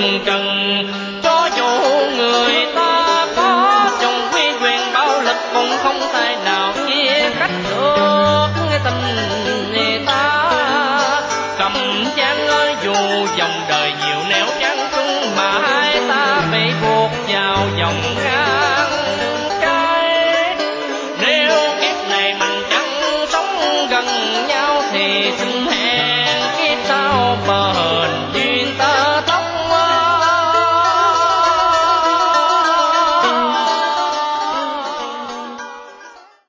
trần. Cho dù người ta có chồng quy quyền bạo lực cũng không tài nào chia cách được tình người ta. Cầm Giang ơi, dù dòng đời nhiều nẻo trắng trung mà hai ta bị buộc vào dòng